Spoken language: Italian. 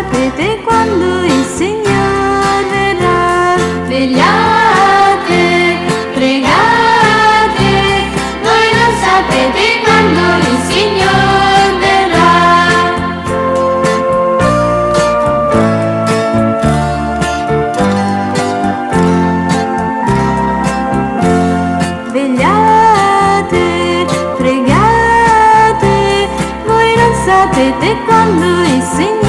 sapete quando il Signore verrà. Vegliate, pregate, voi non sapete quando il Signore verrà. Vegliate, pregate, voi non sapete quando il Signore